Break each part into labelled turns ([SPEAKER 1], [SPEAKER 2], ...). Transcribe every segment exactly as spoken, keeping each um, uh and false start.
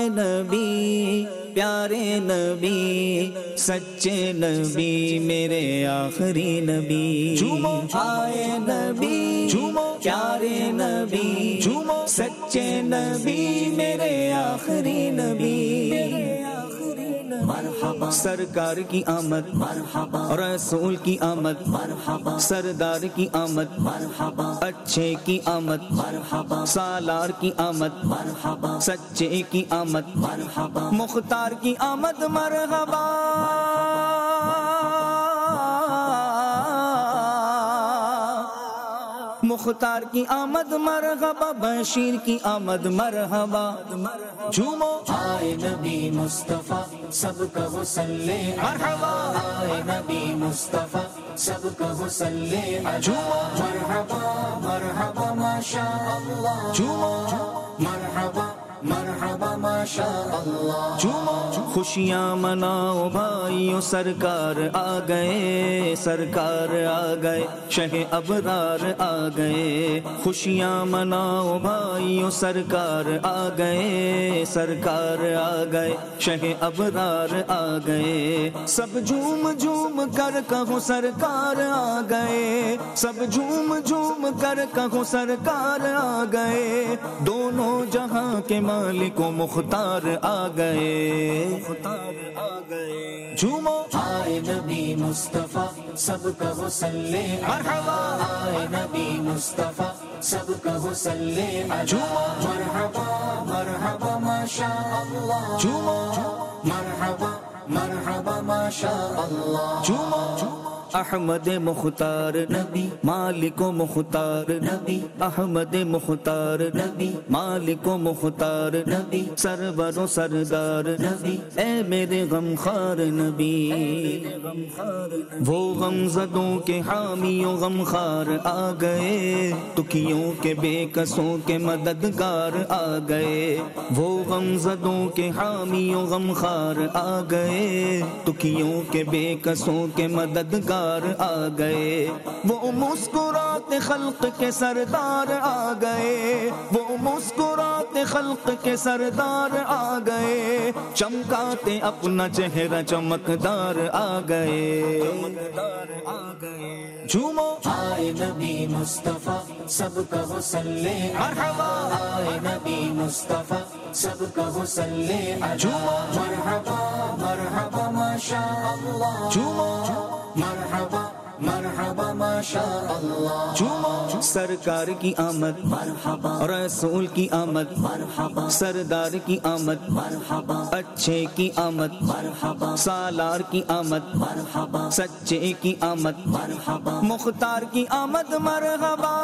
[SPEAKER 1] نبی پیارے نبی سچے نبی میرے آخری نبی جھومو آئے نبی جھومو پیارے نبی جھومو سچے نبی میرے آخری نبی مرحبا سرکار کی آمد مرحبا رسول کی آمد مرحبا سردار کی آمد مرحبا اچھے کی آمد مرحبا سالار کی آمد مرحبا سچے کی آمد مرحبا مختار کی آمد مرحبا مختار کی آمد مرحبا بشیر کی آمد مرحبا جھومو آئے نبی مصطفیٰ سب کا صلی مرحبا آئے نبی مصطفیٰ سب کا صلی جھومو مرحبا مرحبا ماشاء اللہ جھومو مرحبا مرحبا ماشاء اللہ جھومو خوشیاں مناؤ بھائیو سرکار آ گئے سرکار آ گئے شہ ابرار آ گئے خوشیاں مناؤ بھائیو سرکار آ گئے سرکار آ گئے شہ ابرار آ گئے سب جھوم جھوم کر کہو سرکار آ گئے سب جھوم جھوم کر کہو سرکار آ گئے دونوں جہاں کے مالک و مختار آ گئے مختار آ گئے جھومو آئے نبی مصطفیٰ سب کا صلی مرحبا آئے نبی مصطفیٰ سب کا صلی جھومو مرحبا مرحبا ماشاء اللہ جھومو مرحبا مرحبا ماشاء اللہ جھومو احمد مختار نبی مالک و مختار نبی احمد مختار نبی مالک و مختار نبی سرور و سردار نبی اے میرے غمخوار نبی وہ غمزدوں کے حامی و غمخوار آ گئے تکیوں کے بے کسوں کے مددگار آ گئے وہ غمزدوں کے حامی و غمخوار آ گئے تکیوں کے بے کسوں کے مددگار آ گئے وہ مسکرات خلق کے سردار آ گئے وہ مسکرات خلق کے سردار آ گئے چمکاتے اپنا چہرہ چمکدار آ گئے جھومو آئے نبی مصطفیٰ سب کا صلی مرحبا آئے نبی مصطفیٰ سب کا صلی جھومو مرحبا مرحبا ماشاء اللہ جھومو مرحبا مرحبا ماشاء اللہ جھومو سرکار کی آمد مرحبا رسول کی آمد مرحبا سردار کی آمد مرحبا اچھے کی آمد مرحبا سالار کی آمد مرحبا سچے کی آمد مرحبا مختار کی آمد مرحبا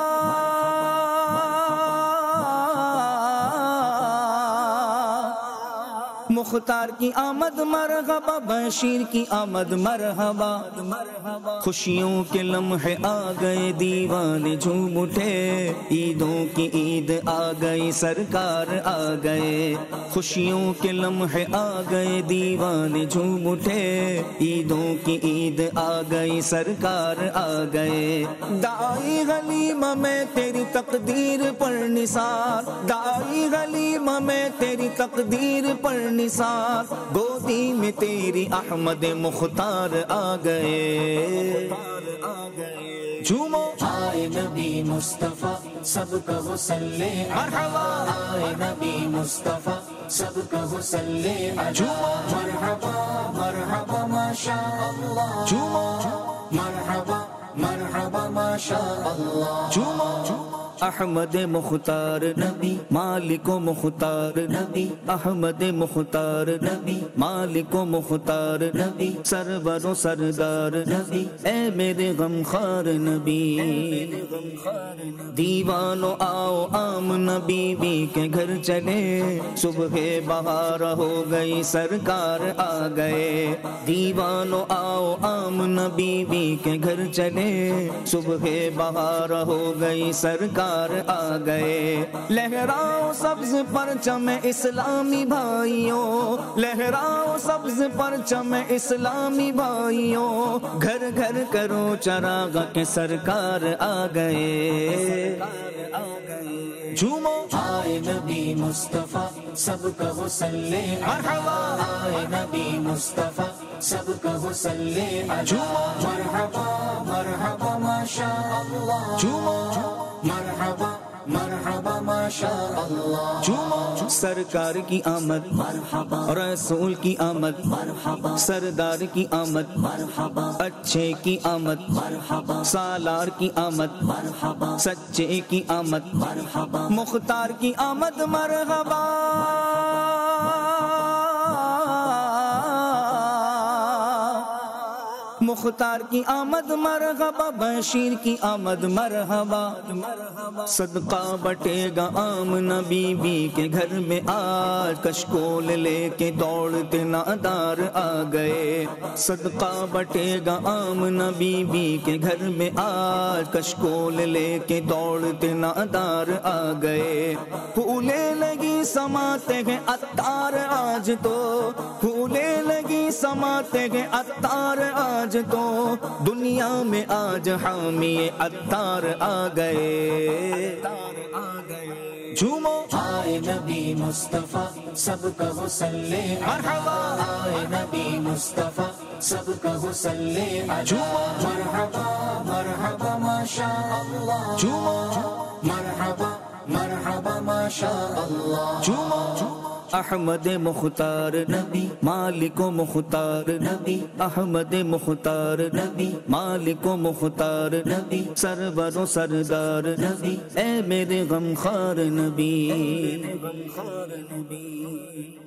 [SPEAKER 1] مختار کی آمد مرحبا بشیر کی آمد مرحبا خوشیوں کے لمحے آ گئے دیوانے جھوم اٹھے عیدوں کی عید آ گئی سرکار آ گئے خوشیوں کے لمحے آ گئے دیوانے جھوم اٹھے عیدوں کی عید آ گئی سرکار آ گئے دائی غلیمہ میں تیری تقدیر پر نثار دائی غلیمہ میں تیری تقدیر پر نثار گودی میں تیری احمد مختار آ گئے جھومو آئے نبی مصطفیٰ سب کا صلی مرحبا آئے نبی مصطفیٰ سب کا صلی جھومو مرحبا مرحبا ماشاء اللہ جھومو مرحبا مرحبا ماشاء اللہ جھومو احمد مختار نبی مالک و مختار نبی احمد مختار نبی مالک و مختار نبی سرور و سردار نبی اے میرے غمخوار نبی دیوانو آؤ آمنہ بی بی کے گھر چلے صبح بہار ہو گئی سرکار آ گئے دیوانو آؤ آمنہ بی بی کے گھر چلے صبح بہار ہو گئی سرکار سرکار آ گئے، لہراؤ سبز پرچم اسلامی بھائیوں، لہراؤ سبز پرچم اسلامی بھائیوں، گھر گھر کرو چراغ کے سرکار آ گئے، جھومو آئے نبی مصطفیٰ سب کہو صلی مرحبا، آئے نبی مصطفیٰ سب کہو صلی جھومو مرحبا مرحبا ماشاء اللہ، جھومو مرحبا مرحبا ماشاء اللہ، جھومو سرکار کی آمد مرحبا، رسول کی آمد مرحبا، سردار کی آمد مرحبا، اچھے کی آمد مرحبا، سالار کی آمد مرحبا، سچے کی آمد مرحبا، مختار کی آمد مرحبا، مختار کی آمد مرحبا، بشیر کی آمد مرحبا، صدقہ بٹے گا عام نبی بی کے گھر میں آج، کشکول لے کے دوڑتے نادار آ گئے، صدقہ بٹے گا عام نبی بی کے گھر میں آج، کشکول لے کے دوڑتے نادار آ گئے، پھولے لگی سماتے ہیں عطار آج تو، پھولے لگی سماتے ہیں عطار آج تو، دنیا میں آج حامی عطار آ گئے، جھومو آئے نبی مصطفیٰ سب کہو صلی مرحبا، آئے نبی مصطفیٰ سب کہو صلی جھومو مرحبا مرحبا ماشاء اللہ، جھومو مرحبا مرحبا ماشاء اللہ، جھومو احمد مختار نبی، مالک و مختار نبی، احمد مختار نبی، مالک و مختار نبی، سرور و سردار نبی، اے میرے غمخوار نبی،